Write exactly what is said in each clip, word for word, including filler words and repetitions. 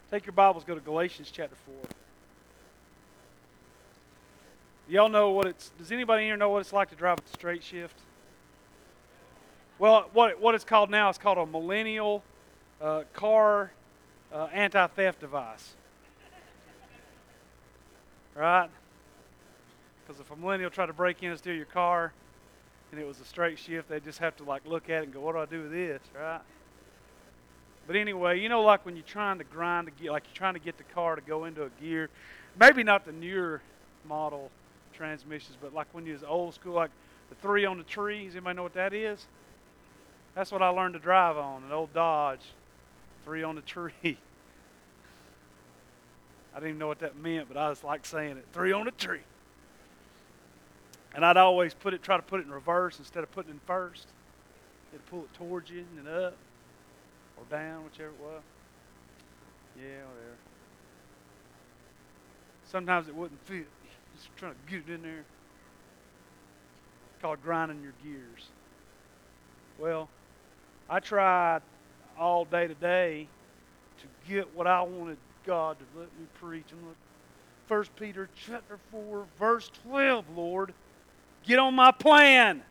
Take your Bibles, go to Galatians chapter four. Y'all know what it's, does anybody here know what it's like to drive a straight shift? Well, what, what it's called now is called a millennial uh, car uh, anti-theft device. Right? Because if a millennial tried to break in and steal your car and it was a straight shift, they'd just have to like look at it and go, what do I do with this, right? But anyway, you know, like when you're trying to grind, a gear, like you're trying to get the car to go into a gear, maybe not the newer model transmissions, but like when you was old school, like the three on the tree. Does anybody know what that is? That's what I learned to drive on, an old Dodge, three on the tree. I didn't even know what that meant, but I was like saying it, three on the tree. And I'd always put it, try to put it in reverse instead of putting it in first. You'd pull it towards you and then up. Or down, whichever it was. Yeah, whatever. Sometimes it wouldn't fit. Just trying to get it in there. It's called grinding your gears. Well, I tried all day today to get what I wanted God to let me preach. And look, First Peter chapter four, verse twelve, Lord, get on my plan.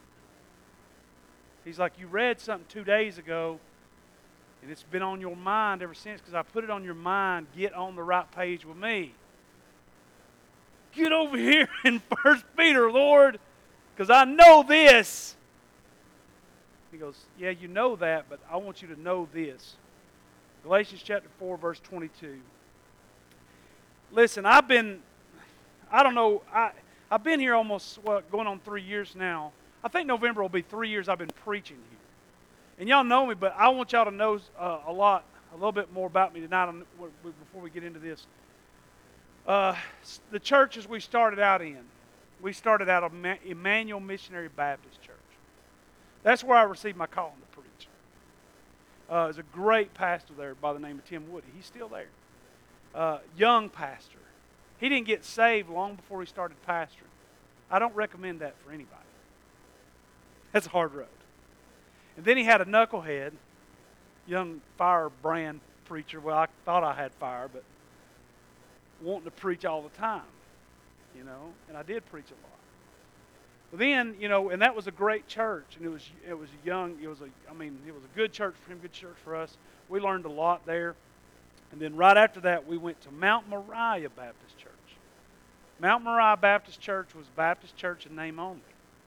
He's like, you read something two days ago, and it's been on your mind ever since because I put it on your mind. Get on the right page with me. Get over here in First Peter, Lord, because I know this. He goes, yeah, you know that, but I want you to know this. Galatians chapter four, verse twenty-two. Listen, I've been, I don't know, I, I've been here almost, well, going on three years now. I think November will be three years I've been preaching here. And y'all know me, but I want y'all to know uh, a lot, a little bit more about me tonight on, before we get into this. Uh, the churches we started out in, we started out of Emmanuel Missionary Baptist Church. That's where I received my calling to preach. Uh, there's a great pastor there by the name of Tim Woody. He's still there. Uh, young pastor. He didn't get saved long before he started pastoring. I don't recommend that for anybody. That's a hard road. And then he had a knucklehead, young firebrand preacher. Well, I thought I had fire, but wanting to preach all the time, you know. And I did preach a lot. But then, you know, and that was a great church, and it was it was young. It was a, I mean, it was a good church for him, good church for us. We learned a lot there. And then right after that, we went to Mount Moriah Baptist Church. Mount Moriah Baptist Church was Baptist church in name only.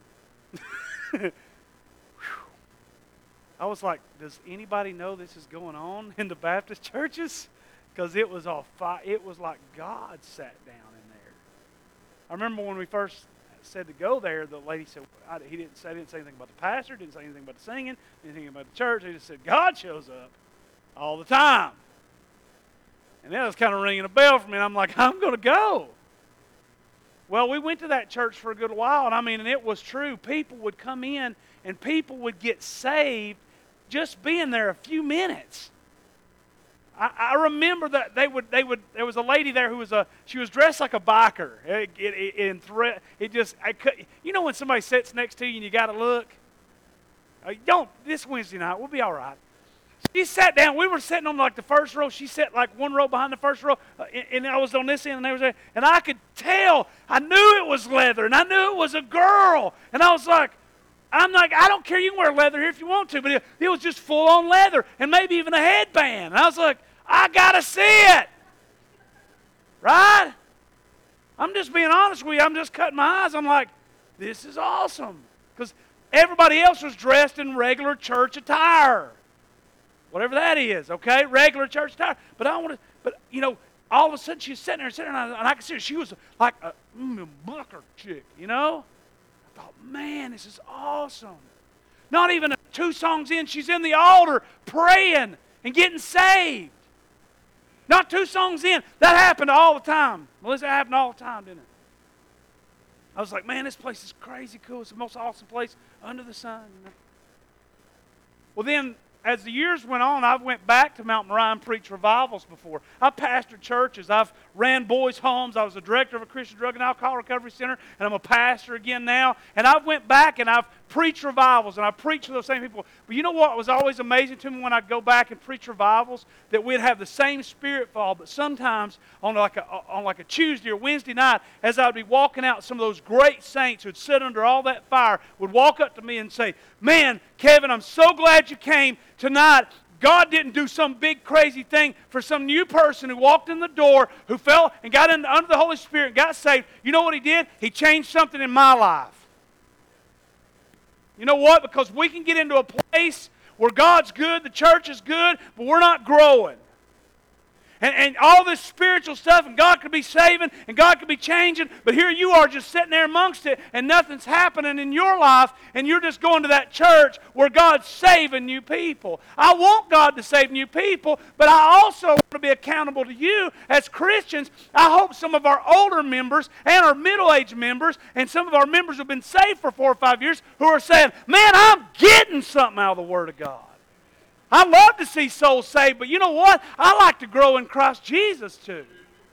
I was like, does anybody know this is going on in the Baptist churches? Because it was all fi- it was like God sat down in there. I remember when we first said to go there, the lady said, I, he didn't say, didn't say anything about the pastor, didn't say anything about the singing, anything about the church. He just said, God shows up all the time. And that was kind of ringing a bell for me, and I'm like, I'm going to go. Well, we went to that church for a good while, and I mean, and it was true. People would come in, and people would get saved just being there a few minutes. I, I remember that they would, they would. There was a lady there who was a. She was dressed like a biker. It, it, it, in thre- it just, I could, you know, when somebody sits next to you and you got to look. Uh, don't this Wednesday night. We'll be all right. She sat down. We were sitting on like the first row. She sat like one row behind the first row, uh, and, and I was on this end, and they was there, and I could tell. I knew it was leather, and I knew it was a girl, and I was like. I'm like, I don't care, you can wear leather here if you want to, but it, it was just full-on leather, and maybe even a headband. And I was like, I got to see it. Right? I'm just being honest with you. I'm just cutting my eyes. I'm like, this is awesome. Because everybody else was dressed in regular church attire. Whatever that is, okay? Regular church attire. But I want to, but, you know, all of a sudden she's sitting there, sitting there, and I, and I could see her. She was like a mm, bucker chick, you know? I thought, man, this is awesome. Not even two songs in, she's in the altar praying and getting saved. Not two songs in. That happened all the time. Melissa, that happened all the time, didn't it? I was like, man, this place is crazy cool. It's the most awesome place under the sun. You know? Well, then as the years went on, I went back to Mount Moriah and preached revivals before. I've pastored churches. I've ran boys' homes. I was a director of a Christian drug and alcohol recovery center, and I'm a pastor again now. And I've went back and I've preached revivals, and I preached to those same people. But you know what was always amazing to me when I'd go back and preach revivals? That we'd have the same spirit fall, but sometimes on like a, on like a Tuesday or Wednesday night, as I'd be walking out, some of those great saints who'd sit under all that fire would walk up to me and say, "Man, Kevin, I'm so glad you came tonight. God didn't do some big crazy thing for some new person who walked in the door, who fell and got in, under the Holy Spirit and got saved. You know what he did? He changed something in my life." You know what? Because we can get into a place where God's good, the church is good, but we're not growing. And, and all this spiritual stuff, and God could be saving, and God could be changing, but here you are just sitting there amongst it, and nothing's happening in your life, and you're just going to that church where God's saving new people. I want God to save new people, but I also want to be accountable to you as Christians. I hope some of our older members and our middle-aged members, and some of our members who have been saved for four or five years, who are saying, "Man, I'm getting something out of the Word of God. I love to see souls saved, but you know what? I like to grow in Christ Jesus too."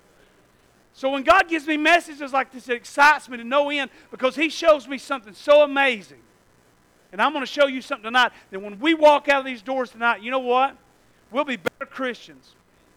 So when God gives me messages like this, it excites me to no end because He shows me something so amazing. And I'm going to show you something tonight that when we walk out of these doors tonight, you know what? We'll be better Christians.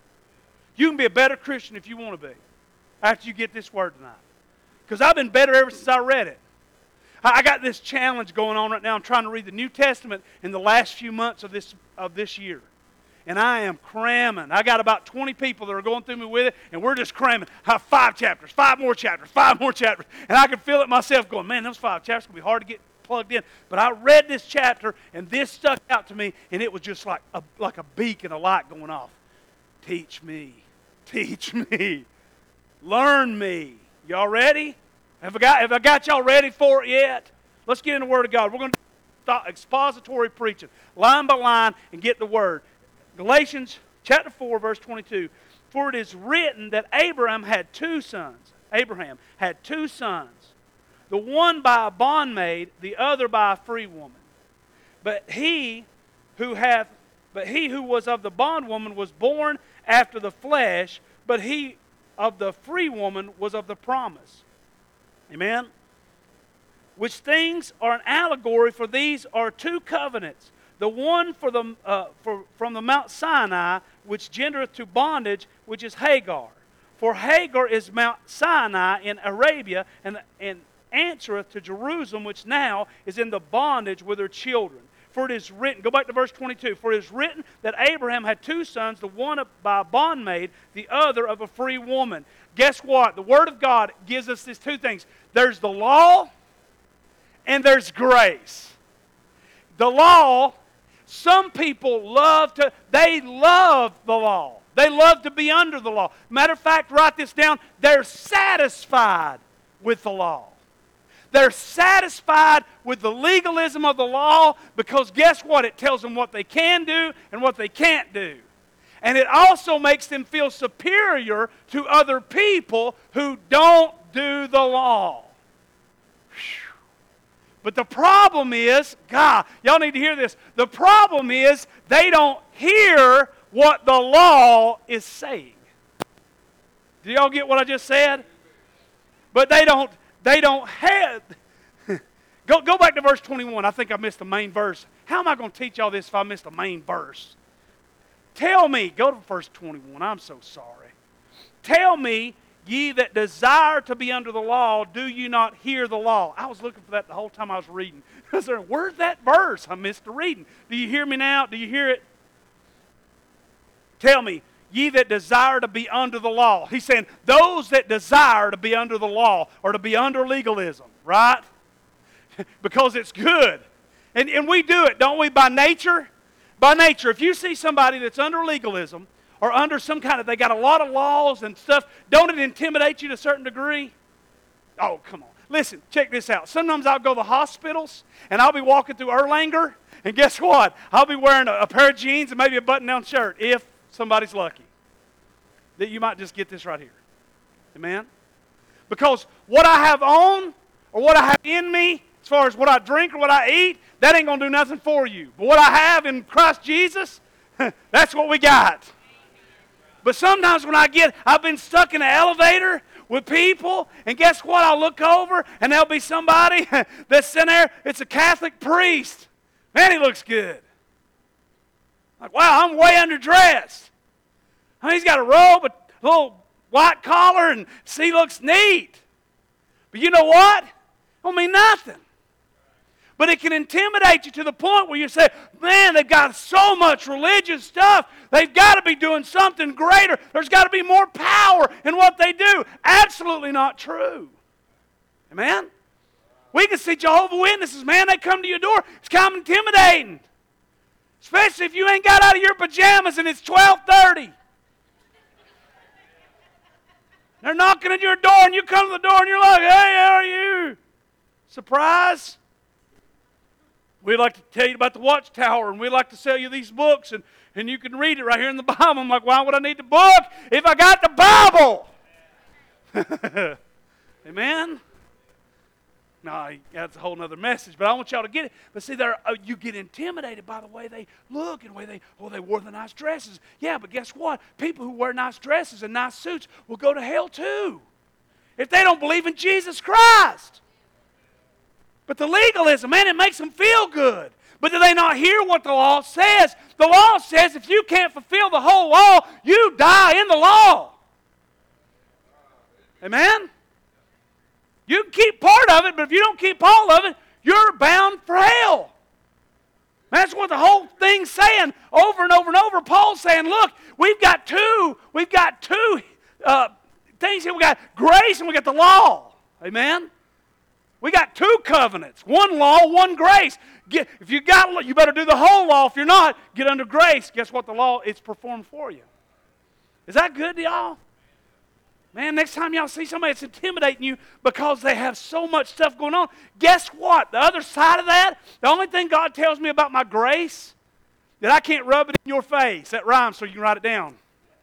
You can be a better Christian if you want to be after you get this word tonight. Because I've been better ever since I read it. I got this challenge going on right now. I'm trying to read the New Testament in the last few months of this of this year. And I am cramming. I got about twenty people that are going through me with it, and we're just cramming. I have five chapters, five more chapters, five more chapters. And I can feel it myself going, "Man, those five chapters are going to be hard to get plugged in." But I read this chapter, and this stuck out to me, and it was just like a, like a beacon of light going off. Teach me. Teach me. Learn me. Y'all ready? Have I got, have I got y'all ready for it yet? Let's get in the Word of God. We're going to do expository preaching, line by line, and get the Word. Galatians chapter four, verse twenty-two. "For it is written that Abraham had two sons." Abraham had two sons. "The one by a bondmaid, the other by a free woman. But he who hath, but he who was of the bondwoman was born after the flesh, but he of the free woman was of the promise." Amen? "Which things are an allegory, for these are two covenants. The one for the, uh, for, from the Mount Sinai, which gendereth to bondage, which is Hagar. For Hagar is Mount Sinai in Arabia, and, and answereth to Jerusalem, which now is in the bondage with her children. For it is written," go back to verse twenty-two, "For it is written that Abraham had two sons, the one by a bondmaid, the other of a free woman." Guess what? The Word of God gives us these two things. There's the law and there's grace. The law, some people love to, they love the law. They love to be under the law. Matter of fact, write this down, they're satisfied with the law. They're satisfied with the legalism of the law because guess what? It tells them what they can do and what they can't do. And it also makes them feel superior to other people who don't do the law. Whew. But the problem is, God, y'all need to hear this. The problem is they don't hear what the law is saying. Do y'all get what I just said? But they don't, they don't have... go, go back to verse twenty-one. I think I missed the main verse. How am I going to teach y'all this if I missed the main verse? Tell me, go to verse twenty-one. I'm so sorry. "Tell me, ye that desire to be under the law, do you not hear the law?" I was looking for that the whole time I was reading. I was saying, where's that verse? I missed the reading. Do you hear me now? Do you hear it? "Tell me, ye that desire to be under the law." He's saying, those that desire to be under the law or to be under legalism, right? Because it's good. And, and we do it, don't we, by nature? By nature, if you see somebody that's under legalism or under some kind of, they got a lot of laws and stuff, don't it intimidate you to a certain degree? Oh, come on. Listen, check this out. Sometimes I'll go to the hospitals and I'll be walking through Erlanger, and guess what? I'll be wearing a, a pair of jeans and maybe a button-down shirt if somebody's lucky. That you might just get this right here. Amen? Because what I have on or what I have in me as far as what I drink or what I eat, that ain't going to do nothing for you. But what I have in Christ Jesus, that's what we got. But sometimes when I get, I've been stuck in an elevator with people, and guess what? I'll look over, and there'll be somebody that's sitting there. It's a Catholic priest. Man, he looks good. Like, wow, I'm way underdressed. I mean, he's got a robe, a little white collar, and see, he looks neat. But you know what? It don't mean nothing. But it can intimidate you to the point where you say, man, they've got so much religious stuff. They've got to be doing something greater. There's got to be more power in what they do. Absolutely not true. Amen? We can see Jehovah's Witnesses, man, they come to your door. It's kind of intimidating. Especially if you ain't got out of your pajamas and it's twelve thirty. They're knocking at your door and you come to the door and you're like, hey, how are you? Surprise. We'd like to tell you about the Watchtower, and we'd like to sell you these books, and, and you can read it right here in the Bible. I'm like, why would I need the book if I got the Bible? Amen? No, that's a whole other message, but I want y'all to get it. But see, there, uh, you get intimidated by the way they look and the way they, oh, they wore the nice dresses. Yeah, but guess what? People who wear nice dresses and nice suits will go to hell too if they don't believe in Jesus Christ. But the legalism, man, it makes them feel good. But do they not hear what the law says? The law says if you can't fulfill the whole law, you die in the law. Amen? You can keep part of it, but if you don't keep all of it, you're bound for hell. That's what the whole thing's saying over and over and over. Paul's saying, look, we've got two, we've got two uh, things here. We've got grace and we've got the law. Amen? We got two covenants, one law, one grace. Get, if you got, you better do the whole law. If you're not, get under grace. Guess what? The law, it's performed for you. Is that good to y'all? Man, next time y'all see somebody that's intimidating you because they have so much stuff going on, guess what? The other side of that, the only thing God tells me about my grace, that I can't rub it in your face. That rhymes, so you can write it down.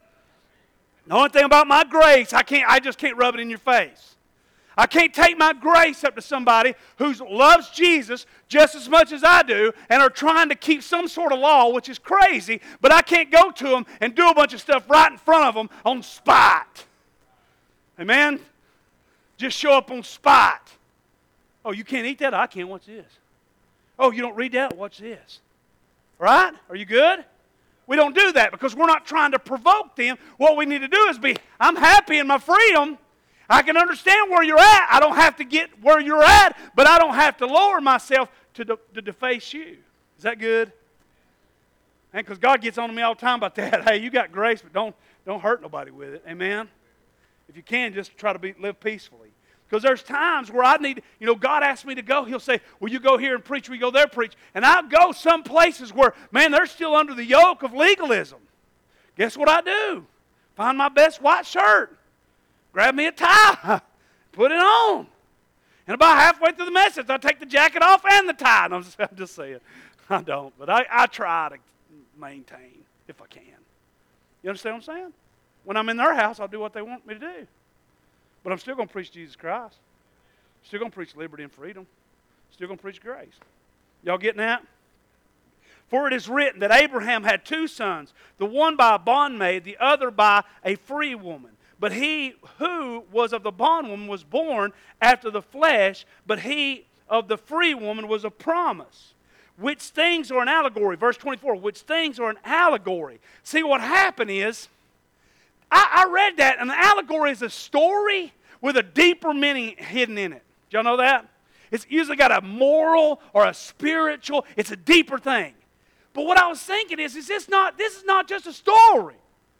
The only thing about my grace, I can't. I just can't rub it in your face. I can't take my grace up to somebody who loves Jesus just as much as I do and are trying to keep some sort of law, which is crazy, but I can't go to them and do a bunch of stuff right in front of them on spot. Amen? Just show up on spot. Oh, you can't eat that? I can't. Watch this. Oh, you don't read that? Watch this. Right? Are you good? We don't do that because we're not trying to provoke them. What we need to do is be, I'm happy in my freedom. I can understand where you're at. I don't have to get where you're at, but I don't have to lower myself to, de- to deface you. Is that good? And because God gets on to me all the time about that. Hey, you got grace, but don't, don't hurt nobody with it. Amen? If you can, just try to be, live peacefully. Because there's times where I need, you know, God asks me to go. He'll say, well, you go here and preach, we go there and preach. And I'll go some places where, man, they're still under the yoke of legalism. Guess what I do? Find my best white shirt. Grab me a tie. Put it on. And about halfway through the message, I take the jacket off and the tie. And I'm just, I'm just saying, I don't. But I, I try to maintain if I can. You understand what I'm saying? When I'm in their house, I'll do what they want me to do. But I'm still going to preach Jesus Christ. Still going to preach liberty and freedom. Still going to preach grace. Y'all getting that? For it is written that Abraham had two sons, the one by a bondmaid, the other by a free woman. But he who was of the bondwoman was born after the flesh, but he of the free woman was a promise. Which things are an allegory? Verse twenty-four, which things are an allegory. See, what happened is, I, I read that, and an allegory is a story with a deeper meaning hidden in it. Did y'all know that? It's usually got a moral or a spiritual, it's a deeper thing. But what I was thinking is, is this not, this is not just a story.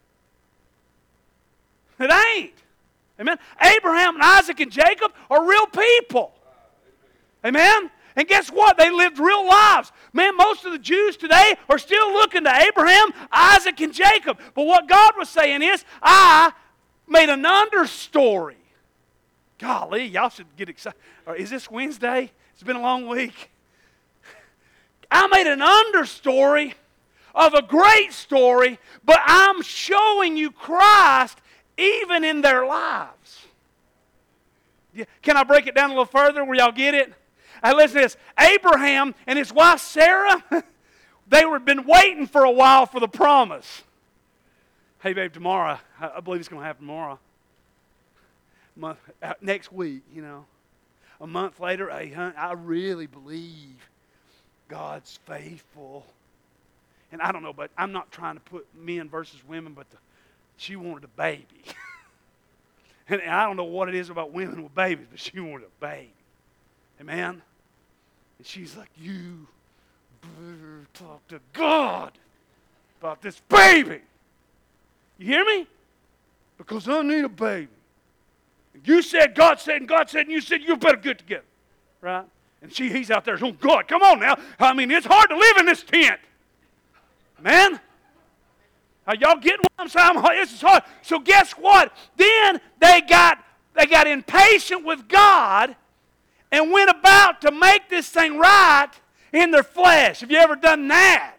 It ain't. Amen. Abraham and Isaac and Jacob are real people. Amen. And guess what? They lived real lives. Man, most of the Jews today are still looking to Abraham, Isaac, and Jacob. But what God was saying is, I made an understory. Golly, y'all should get excited. Is this Wednesday? It's been a long week. I made an understory of a great story, but I'm showing you Christ even in their lives. Can I break it down a little further where y'all get it? Hey, listen to this. Abraham and his wife Sarah, they were been waiting for a while for the promise. Hey, babe, tomorrow, I believe it's going to happen tomorrow. Month, uh, next week, you know. A month later, hey, honey, I really believe God's faithful. And I don't know, but I'm not trying to put men versus women, but the, she wanted a baby. and, and I don't know what it is about women with babies, but she wanted a baby. Amen? And she's like, you better talk to God about this baby. You hear me? Because I need a baby. You said, God said, and God said, and you said, you better get together. Right? And she, he's out there saying, God, come on now. I mean, it's hard to live in this tent. Man. Are y'all getting what I'm saying? This is hard. So guess what? Then they got, they got impatient with God and went about to make this thing right in their flesh. Have you ever done that?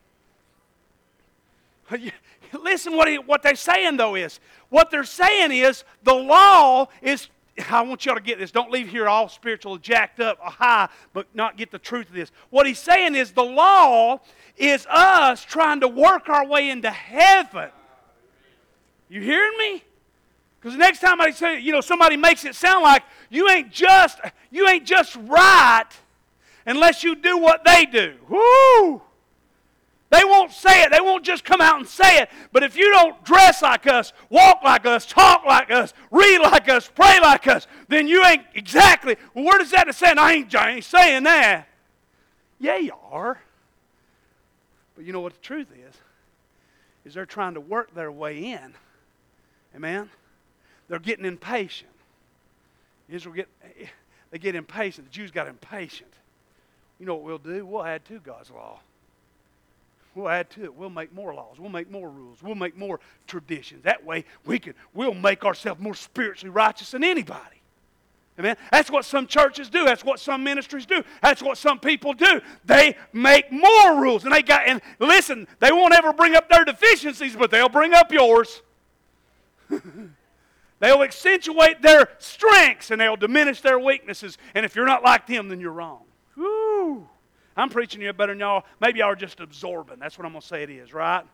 Listen, what, he, what they're saying, though, is, what they're saying is the law is, I want y'all to get this. Don't leave here all spiritual, jacked up, high, but not get the truth of this. What he's saying is the law is us trying to work our way into heaven. You hearing me? Because the next time I say, you know, somebody makes it sound like you ain't just, you ain't just right unless you do what they do. Woo! They won't say it. They won't just come out and say it. But if you don't dress like us, walk like us, talk like us, read like us, pray like us, then you ain't exactly. Well, where does that say? I ain't, I ain't saying that. Yeah, you are. But you know what the truth is? Is they're trying to work their way in. Amen? They're getting impatient. Israel get, they get impatient. The Jews got impatient. You know what we'll do? We'll add to God's law. We'll add to it. We'll make more laws. We'll make more rules. We'll make more traditions. That way, we can, we'll make ourselves more spiritually righteous than anybody. Amen? That's what some churches do. That's what some ministries do. That's what some people do. They make more rules. And they got, and listen, they won't ever bring up their deficiencies, but they'll bring up yours. They'll accentuate their strengths and they'll diminish their weaknesses. And if you're not like them, then you're wrong. Woo! I'm preaching to you better than y'all. Maybe y'all are just absorbing. That's what I'm going to say it is, right?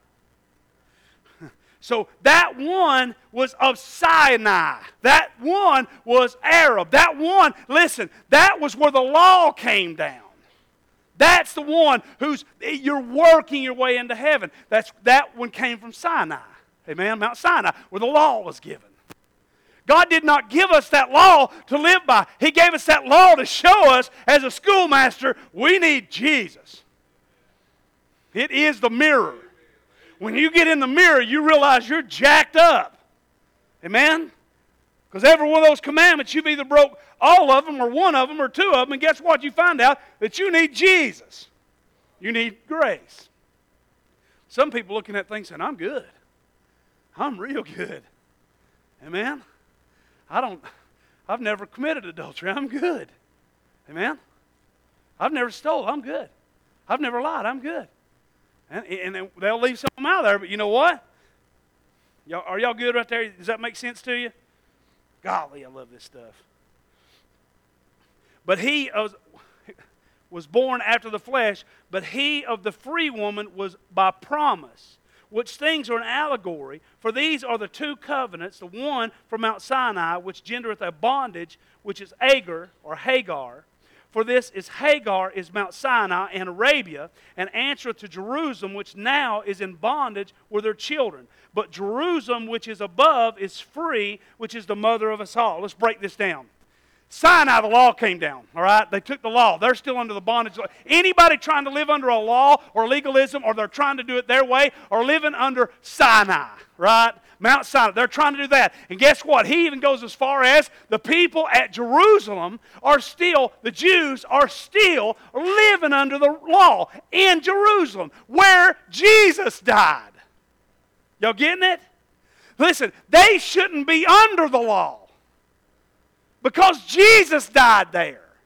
So that one was of Sinai. That one was Arab. That one, listen, that was where the law came down. That's the one who's, you're working your way into heaven. That's, that one came from Sinai. Amen? Mount Sinai, where the law was given. God did not give us that law to live by. He gave us that law to show us, as a schoolmaster, we need Jesus. It is the mirror. When you get in the mirror, you realize you're jacked up. Amen? Because every one of those commandments, you've either broke all of them or one of them or two of them, and guess what? You find out that you need Jesus. You need grace. Some people looking at things saying, I'm good. I'm real good. Amen? I don't, I've never committed adultery. I'm good. Amen? I've never stole. I'm good. I've never lied. I'm good. And, and they'll leave some out there, but you know what? Y'all, are y'all good right there? Does that make sense to you? Golly, I love this stuff. But he was, was born after the flesh, but he of the free woman was by promise, which things are an allegory. For these are the two covenants, the one from Mount Sinai, which gendereth a bondage, which is Agar, or Hagar. For this is Hagar is Mount Sinai and Arabia, and answereth to Jerusalem, which now is in bondage with her children. But Jerusalem, which is above, is free, which is the mother of us all. Let's break this down. Sinai, the law came down, all right? They took the law. They're still under the bondage. Anybody trying to live under a law or legalism, or they're trying to do it their way, are living under Sinai, right? Mount Sinai. They're trying to do that. And guess what? He even goes as far as the people at Jerusalem are still, the Jews are still living under the law in Jerusalem, where Jesus died. Y'all getting it? Listen, they shouldn't be under the law, because Jesus died there.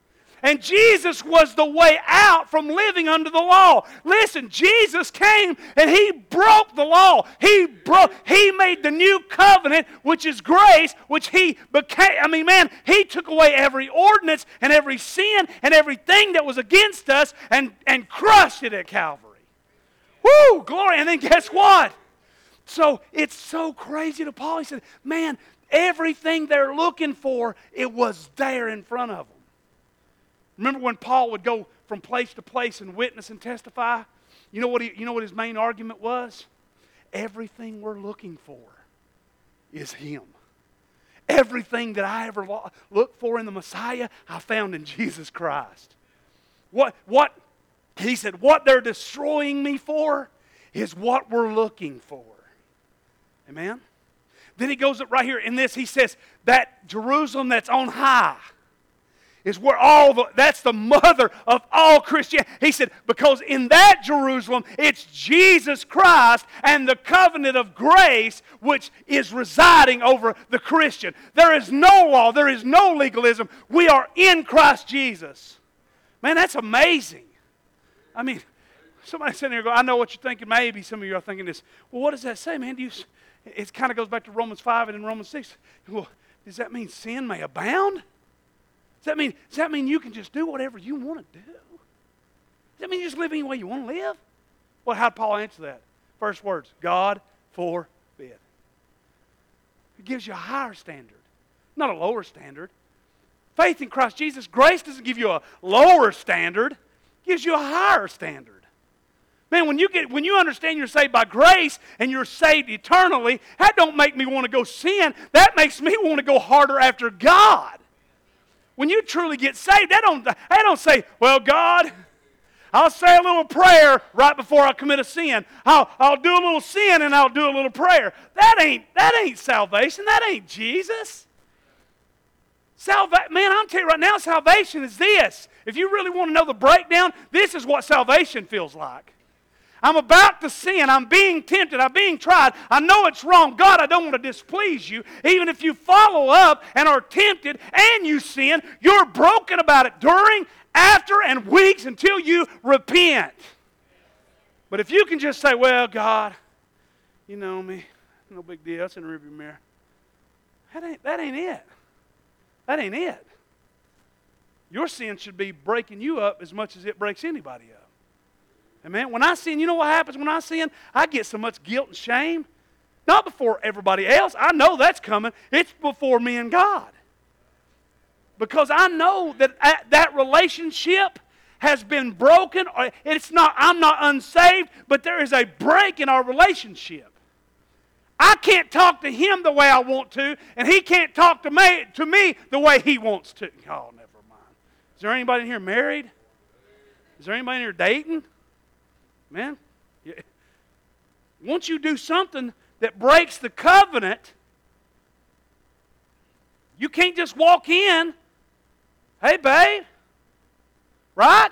And Jesus was the way out from living under the law. Listen, Jesus came and He broke the law. He broke, He made the new covenant, which is grace, which He became. I mean, man, He took away every ordinance and every sin and everything that was against us and, and crushed it at Calvary. Woo, glory. And then guess what? So it's so crazy to Paul. He said, man, everything they're looking for, it was there in front of them. Remember when Paul would go from place to place and witness and testify? You know what he, you know what his main argument was? Everything we're looking for is Him. Everything that I ever lo- looked for in the Messiah, I found in Jesus Christ. What, what, he said, what they're destroying me for is what we're looking for. Amen? Then he goes up right here in this, he says, that Jerusalem that's on high is where all the, that's the mother of all Christianity. He said, because in that Jerusalem, it's Jesus Christ and the covenant of grace which is residing over the Christian. There is no law, there is no legalism. We are in Christ Jesus. Man, that's amazing. I mean, somebody sitting there going, I know what you're thinking. Maybe some of you are thinking this. Well, what does that say, man? Do you, it kind of goes back to Romans five and in Romans six. Well, does that mean sin may abound? Does that mean, does that mean you can just do whatever you want to do? Does that mean you just live any way you want to live? Well, how did Paul answer that? First words, God forbid. It gives you a higher standard, not a lower standard. Faith in Christ Jesus, grace doesn't give you a lower standard. It gives you a higher standard. Man, when you get when you understand you're saved by grace and you're saved eternally, that don't make me want to go sin. That makes me want to go harder after God. When you truly get saved, that don't, that don't say, well, God, I'll say a little prayer right before I commit a sin. I'll, I'll do a little sin and I'll do a little prayer. That ain't, that ain't salvation. That ain't Jesus. Salva- Man, I'm telling you right now, salvation is this. If you really want to know the breakdown, this is what salvation feels like. I'm about to sin. I'm being tempted. I'm being tried. I know it's wrong. God, I don't want to displease you. Even if you follow up and are tempted and you sin, you're broken about it during, after, and weeks until you repent. But if you can just say, well, God, you know me. No big deal. It's in the rearview mirror. That ain't, that ain't it. That ain't it. Your sin should be breaking you up as much as it breaks anybody up. Amen. When I sin, you know what happens when I sin? I get so much guilt and shame. Not before everybody else. I know that's coming. It's before me and God. Because I know that that relationship has been broken. It's not, I'm not unsaved, but there is a break in our relationship. I can't talk to Him the way I want to, and He can't talk to me, to me the way He wants to. Oh, never mind. Is there anybody in here married? Is there anybody in here dating? Man, once you do something that breaks the covenant, you can't just walk in, hey, babe, right?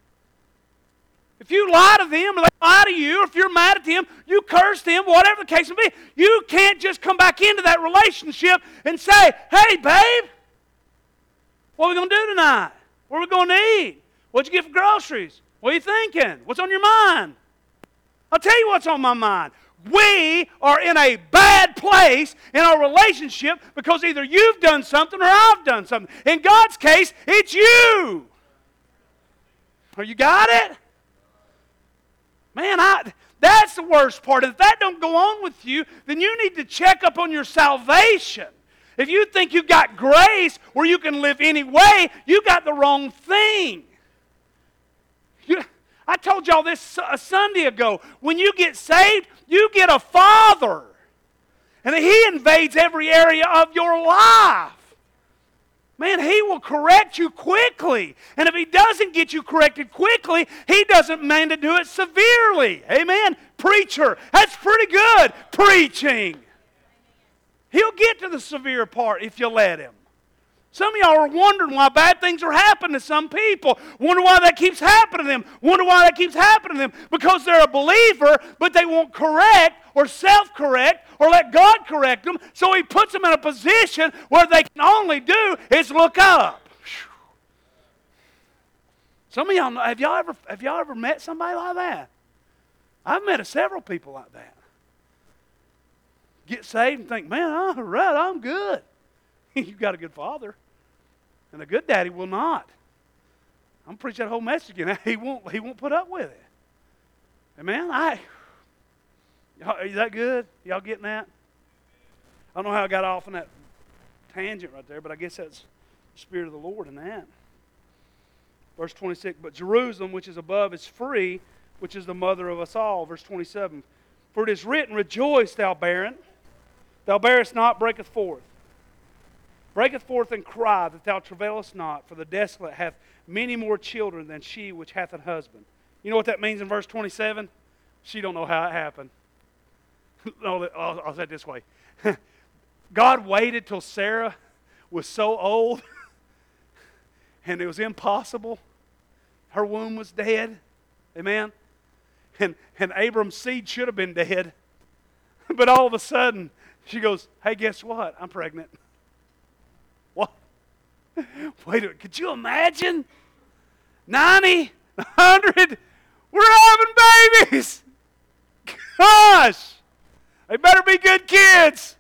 If you lie to them, or they lie to you, or if you're mad at them, you curse them, whatever the case may be, you can't just come back into that relationship and say, hey, babe, what are we going to do tonight? What are we going to eat? What'd you get for groceries? What are you thinking? What's on your mind? I'll tell you what's on my mind. We are in a bad place in our relationship because either you've done something or I've done something. In God's case, it's you. Oh, you got it? Man, I, that's the worst part. If that don't go on with you, then you need to check up on your salvation. If you think you've got grace where you can live any way, you got the wrong thing. You, I told y'all this a Sunday ago. When you get saved, you get a Father. And He invades every area of your life. Man, He will correct you quickly. And if He doesn't get you corrected quickly, He doesn't mean to do it severely. Amen? Preacher, that's pretty good preaching. He'll get to the severe part if you let Him. Some of y'all are wondering why bad things are happening to some people. Wonder why that keeps happening to them. Wonder why that keeps happening to them. Because they're a believer, but they won't correct or self-correct or let God correct them. So He puts them in a position where they can only do is look up. Some of y'all know, have y'all ever have y'all ever met somebody like that? I've met several people like that. Get saved and think, man, all right, I'm good. You've got a good father. And a good daddy will not. I'm preaching that whole message again. He won't, he won't put up with it. Amen? I, is that good? Y'all getting that? I don't know how I got off on that tangent right there, but I guess that's the Spirit of the Lord in that. Verse twenty-six, but Jerusalem, which is above, is free, which is the mother of us all. Verse twenty-seven, for it is written, rejoice, thou barren. Thou bearest not, breaketh forth. Breaketh forth and cry that thou travailest not, for the desolate hath many more children than she which hath an husband. You know what that means in verse twenty-seven? She don't know how it happened. No, I'll, I'll say it this way. God waited till Sarah was so old and it was impossible. Her womb was dead. Amen? And, and Abram's seed should have been dead. But all of a sudden, she goes, hey, guess what? I'm pregnant. What? Wait a minute. Could you imagine? ninety, one hundred, we're having babies. Gosh. They better be good kids.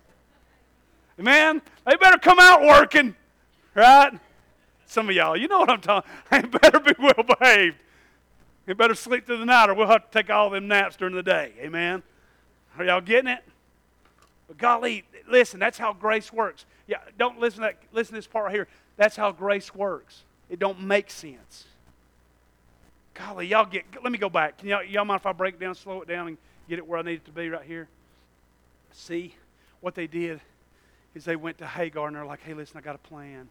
Amen? They better come out working. Right? Some of y'all, you know what I'm talking about. They better be well behaved. They better sleep through the night or we'll have to take all them naps during the day. Amen? Are y'all getting it? But golly, listen, that's how grace works. Yeah, don't listen to that, listen to this part right here. That's how grace works. It don't make sense. Golly, y'all get, let me go back. Can y'all, y'all mind if I break it down, slow it down, and get it where I need it to be right here? See, what they did is they went to Hagar and they're like, hey, listen, I got a plan.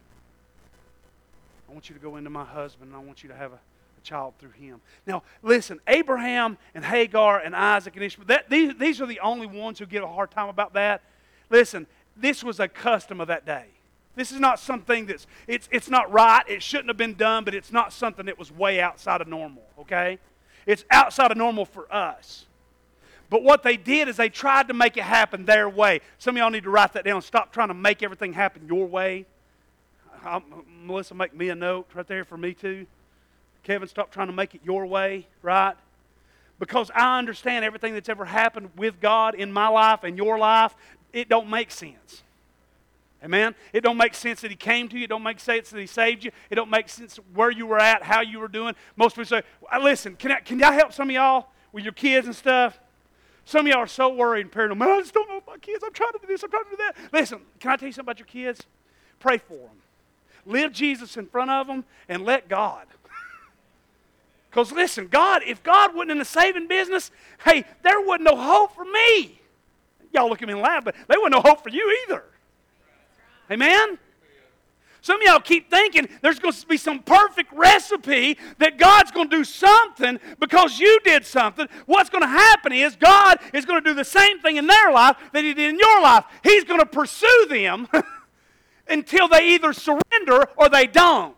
I want you to go into my husband and I want you to have a, a child through him. Now, listen, Abraham and Hagar and Isaac and Ishmael, that, these, these are the only ones who give a hard time about that. Listen, this was a custom of that day. This is not something that's, it's, it's not right. It shouldn't have been done, but it's not something that was way outside of normal, okay? It's outside of normal for us. But what they did is they tried to make it happen their way. Some of y'all need to write that down. Stop trying to make everything happen your way. I'll, Melissa, make me a note right there for me too. Kevin, stop trying to make it your way, right? Because I understand everything that's ever happened with God in my life and your life, it don't make sense. Amen? It don't make sense that He came to you. It don't make sense that He saved you. It don't make sense where you were at, how you were doing. Most people say, listen, can I, can y'all help some of y'all with your kids and stuff? Some of y'all are so worried and paranoid. Man, I just don't know about my kids. I'm trying to do this. I'm trying to do that. Listen, can I tell you something about your kids? Pray for them. Live Jesus in front of them and let God. Because listen, God, if God wasn't in the saving business, hey, there wasn't no hope for me. Y'all look at me and laugh, but there wasn't no hope for you either. Amen? Some of y'all keep thinking there's going to be some perfect recipe that God's going to do something because you did something. What's going to happen is God is going to do the same thing in their life that He did in your life. He's going to pursue them until they either surrender or they don't.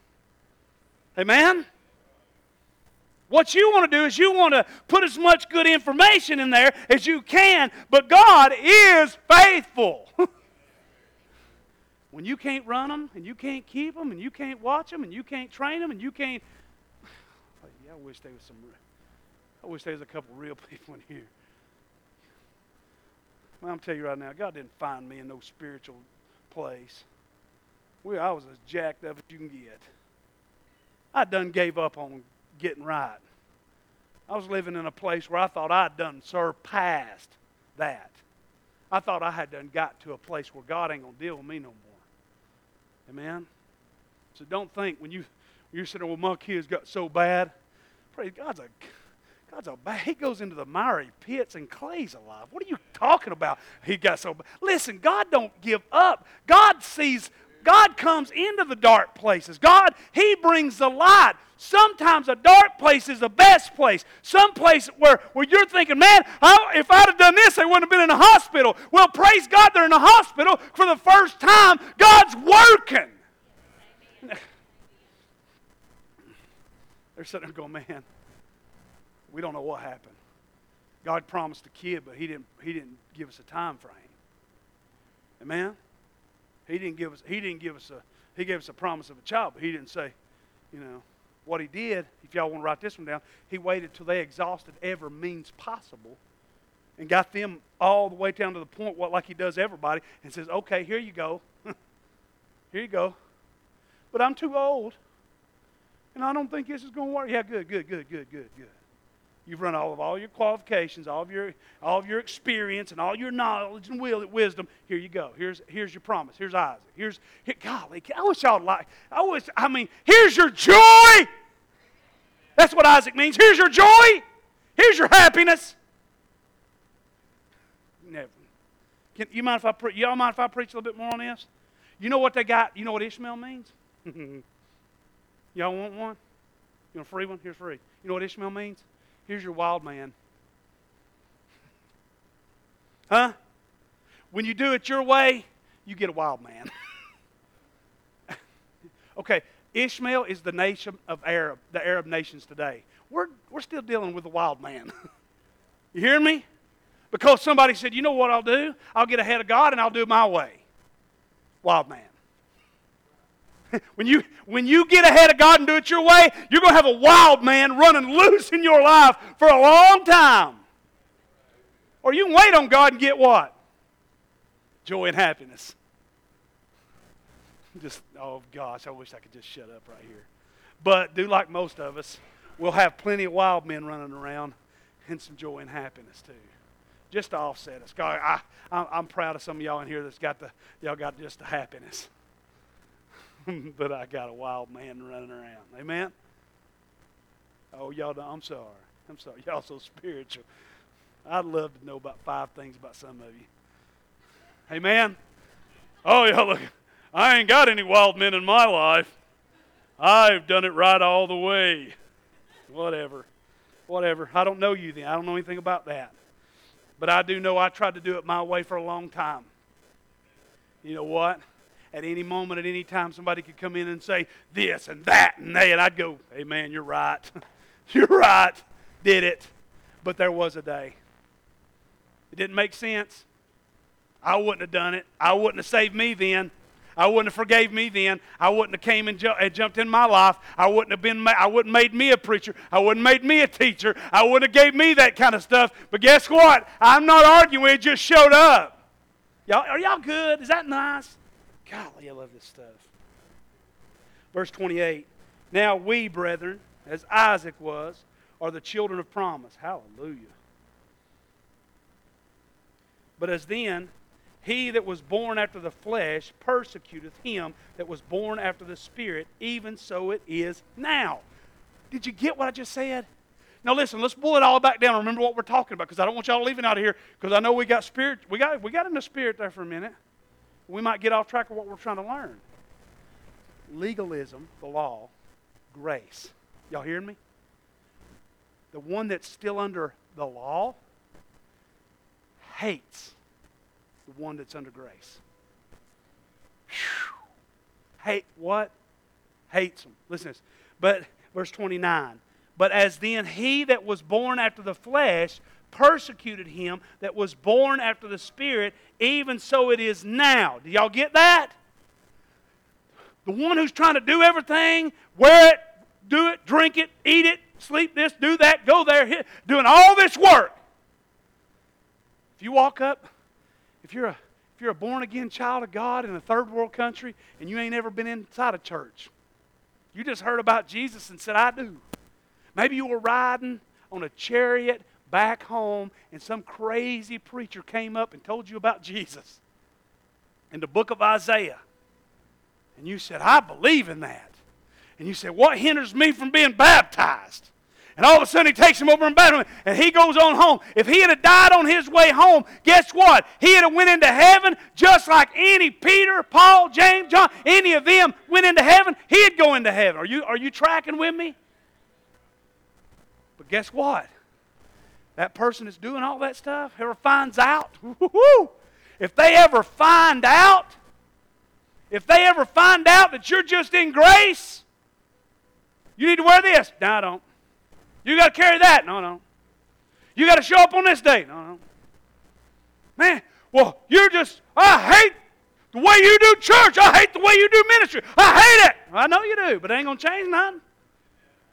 Amen? What you want to do is you want to put as much good information in there as you can, but God is faithful. When you can't run them, and you can't keep them, and you can't watch them, and you can't train them, and you can't... Yeah, I wish there was some... I wish there was a couple real people in here. Well, I'm telling you right now, God didn't find me in no spiritual place. Well, I was as jacked up as you can get. I done gave up on getting right. I was living in a place where I thought I'd done surpassed that. I thought I had done got to a place where God ain't going to deal with me no more. Amen? So don't think when you, you're sitting there, well, my kids got so bad. Praise God's a, God's a bad. He goes into the miry pits and clay's alive. What are you talking about? He got so bad. Listen, God don't give up. God sees, God comes into the dark places. God, He brings the light. Sometimes a dark place is the best place. Some place where, where you're thinking, man, I, if I'd have done this, they wouldn't have been in a hospital. Well, praise God, they're in a hospital for the first time. God's working. They're sitting there going, man, we don't know what happened. God promised a kid, but He didn't, he didn't give us a time frame. Amen? He didn't give us, he didn't give us a, He gave us a promise of a child, but He didn't say, you know, what he did, if y'all want to write this one down, he waited till they exhausted every means possible and got them all the way down to the point, what like he does everybody, and says, okay, here you go. Here you go. But I'm too old, and I don't think this is going to work. Yeah, good, good, good, good, good, good. You've run all of all your qualifications, all of your all of your experience, and all your knowledge and will, wisdom. Here you go. Here's here's your promise. Here's Isaac. Here's here, golly. I wish y'all like. I wish. I mean, here's your joy. That's what Isaac means. Here's your joy. Here's your happiness. Never. Can, you mind if I pre- y'all mind if I preach a little bit more on this? You know what they got? You know what Ishmael means? Y'all want one? You want a free one? Here's free. You know what Ishmael means? Here's your wild man. Huh? When you do it your way, you get a wild man. Okay, Ishmael is the nation of Arab, the Arab nations today. We're, we're still dealing with a wild man. You hear me? Because somebody said, you know what I'll do? I'll get ahead of God and I'll do it my way. Wild man. When you, when you get ahead of God and do it your way, you're going to have a wild man running loose in your life for a long time. Or you can wait on God and get what? Joy and happiness. Just, oh gosh, I wish I could just shut up right here. But do like most of us, we'll have plenty of wild men running around and some joy and happiness too. Just to offset us. God, I, I, I'm proud of some of y'all in here that's got the, y'all got just the happiness. But I got a wild man running around. Amen? Oh, y'all don't, I'm sorry. I'm sorry. Y'all so spiritual. I'd love to know about five things about some of you. Amen? Oh, y'all look. I ain't got any wild men in my life. I've done it right all the way. Whatever. Whatever. I don't know you then. I don't know anything about that. But I do know I tried to do it my way for a long time. You know what? At any moment, at any time, somebody could come in and say this and that and that, and I'd go, hey, man, you're right. You're right. Did it. But there was a day. It didn't make sense. I wouldn't have done it. I wouldn't have saved me then. I wouldn't have forgave me then. I wouldn't have came and, ju- and jumped in my life. I wouldn't have been. Ma- I wouldn't have made me a preacher. I wouldn't have made me a teacher. I wouldn't have gave me that kind of stuff. But guess what? I'm not arguing. It just showed up. Y'all, are y'all good? Is that nice? Golly, I love this stuff. Verse twenty-eight. Now we, brethren, as Isaac was, are the children of promise. Hallelujah. But as then, he that was born after the flesh persecuteth him that was born after the Spirit, even so it is now. Did you get what I just said? Now listen, let's pull it all back down. Remember what we're talking about, because I don't want y'all leaving out of here, because I know we got spirit. We got we got in the spirit there for a minute. We might get off track of what we're trying to learn. Legalism, the law, grace. Y'all hearing me? The one that's still under the law hates the one that's under grace. Whew. Hate what? Hates them. Listen to this. But, verse twenty-nine. But as then he that was born after the flesh persecuted him that was born after the Spirit, even so it is now. Do y'all get that? The one who's trying to do everything, wear it, do it, drink it, eat it, sleep this, do that, go there, hit, doing all this work. If you walk up, if you're a if you're a born-again child of God in a third world country and you ain't ever been inside a church, you just heard about Jesus and said, I do. Maybe you were riding on a chariot back home and some crazy preacher came up and told you about Jesus in the book of Isaiah. And you said, I believe in that. And you said, what hinders me from being baptized? And all of a sudden he takes him over and baptizes him, and he goes on home. If he had died on his way home, guess what? He had went into heaven just like any Peter, Paul, James, John, any of them went into heaven, he'd go into heaven. Are you, are you tracking with me? But guess what? That person that's doing all that stuff ever finds out, woo-hoo-hoo, if they ever find out, if they ever find out that you're just in grace, you need to wear this. No, I don't. You got to carry that. No, no. You got to show up on this day. No, no. Man, well, you're just, I hate the way you do church. I hate the way you do ministry. I hate it. I know you do, but it ain't going to change nothing.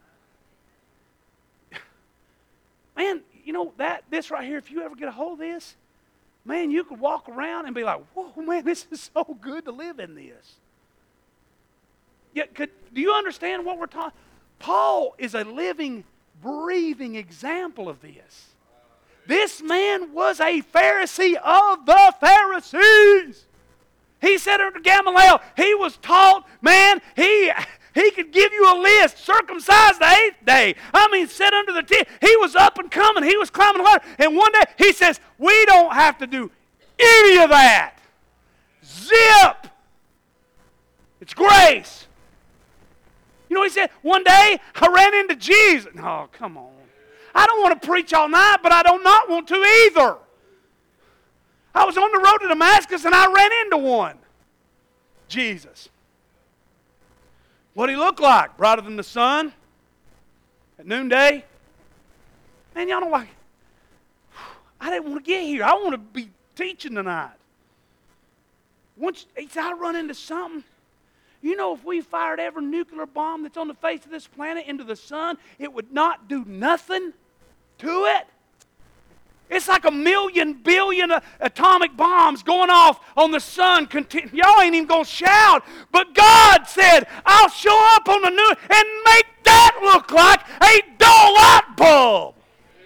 man, you know, that this right here, if you ever get a hold of this, man, you could walk around and be like, whoa, man, this is so good to live in this. Yet, could, do you understand what we're talking? Paul is a living, breathing example of this. This man was a Pharisee of the Pharisees. He said unto Gamaliel, he was taught, man, he, he could give you a list, circumcised the eighth day. I mean, sit under the tent. He was up and coming. He was climbing the ladder. And one day he says, we don't have to do any of that. Zip. It's grace. You know what he said? One day I ran into Jesus. Oh, come on. I don't want to preach all night, but I do not want to either. I was on the road to Damascus and I ran into one. Jesus. What did he look like? Brighter than the sun? At noonday? Man, y'all know like, I didn't want to get here. I want to be teaching tonight. Once he said, I run into something. You know, if we fired every nuclear bomb that's on the face of this planet into the sun, it would not do nothing to it. It's like a million billion atomic bombs going off on the sun. Y'all ain't even going to shout. But God said, I'll show up on the new and make that look like a dull light bulb.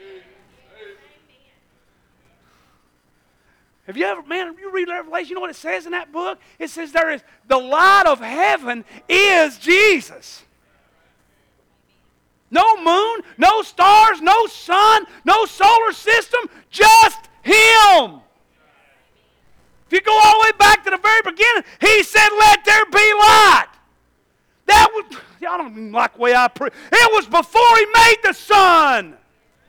Have you ever, man, if you read Revelation, you know what it says in that book? It says there is, the light of heaven is Jesus. No moon, no stars, no sun, no solar system, just Him. If you go all the way back to the very beginning, He said, let there be light. That was, y'all don't even like the way I preach. It was before He made the sun.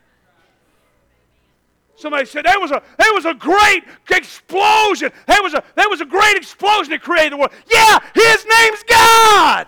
Somebody said there was a there was a great explosion. There was a there was a great explosion that created the world. Yeah, His name's God.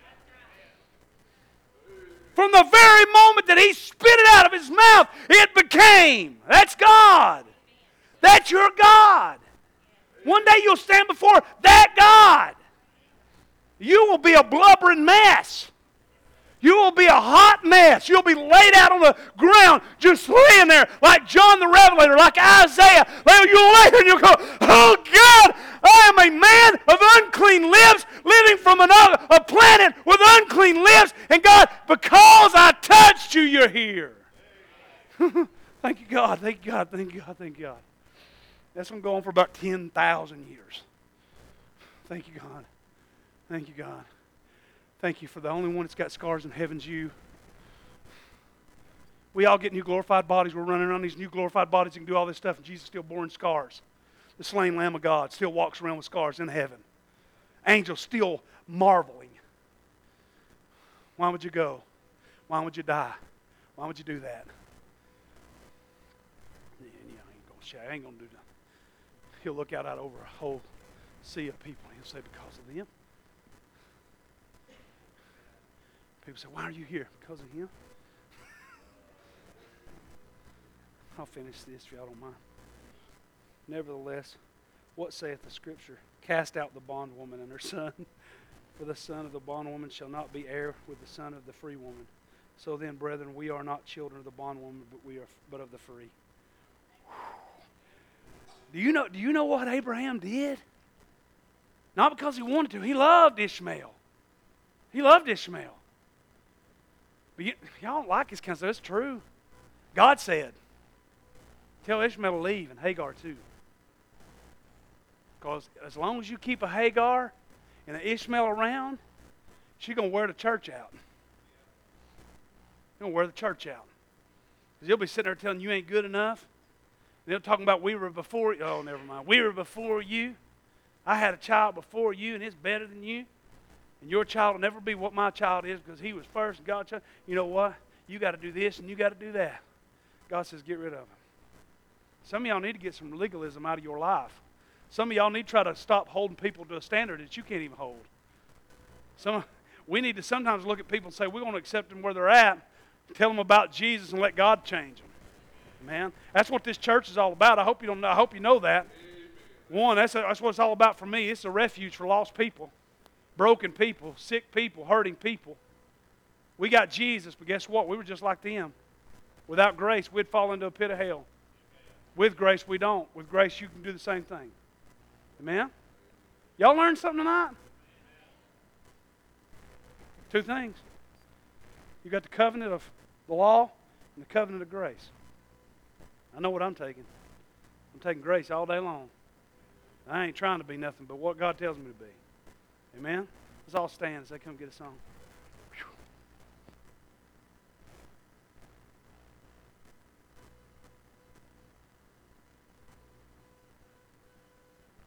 From the very moment that He spit it out of His mouth, it became. That's God. That's your God. One day you'll stand before that God. You will be a blubbering mess. You will be a hot mess. You'll be laid out on the ground, just laying there like John the Revelator, like Isaiah. You'll lay there and you'll go, oh God, I am a man of unclean lips, living from another a planet with unclean lips. And God, because I touched you, you're here. Thank you, God. Thank you, God. Thank you, God. Thank you, God. That's been going for about ten thousand years. Thank you, God. Thank you, God. Thank you for the only one that's got scars in heaven's you. We all get new glorified bodies. We're running around these new glorified bodies and can do all this stuff, and Jesus still bore in scars. The slain Lamb of God still walks around with scars in heaven. Angels still marveling. Why would you go? Why would you die? Why would you do that? Yeah, yeah, I ain't gonna shout. I ain't gonna do that. He'll look out, out over a whole sea of people. He'll say, because of them. People say, why are you here? Because of Him? I'll finish this if y'all don't mind. Nevertheless, what saith the Scripture? Cast out the bondwoman and her son, for the son of the bondwoman shall not be heir with the son of the free woman. So then, brethren, we are not children of the bondwoman, but we are but of the free. Do you know, do you know what Abraham did? Not because he wanted to. He loved Ishmael. He loved Ishmael. But you, y'all don't like this kind of stuff. It's true. God said, tell Ishmael to leave and Hagar too. Because as long as you keep a Hagar and an Ishmael around, she's going to wear the church out. She's going to wear the church out. Because he'll be sitting there telling you ain't good enough. And they're talking about we were before you. Oh, never mind. We were before you. I had a child before you and it's better than you. And your child will never be what my child is because he was first and God's child. You know what? You got to do this and you got to do that. God says get rid of him. Some of y'all need to get some legalism out of your life. Some of y'all need to try to stop holding people to a standard that you can't even hold. Some, we need to sometimes look at people and say we're going to accept them where they're at, tell them about Jesus and let God change them. Man, that's what this church is all about. I hope you don't know. I hope you know that. One, that's, a, that's what it's all about for me. It's a refuge for lost people. Broken people, sick people, hurting people. We got Jesus, but guess what? We were just like them. Without grace, we'd fall into a pit of hell. With grace, we don't. With grace, you can do the same thing. Amen? Y'all learned something tonight? Two things. You got the covenant of the law and the covenant of grace. I know what I'm taking. I'm taking grace all day long. I ain't trying to be nothing but what God tells me to be. Amen? Let's all stand as they come get a song.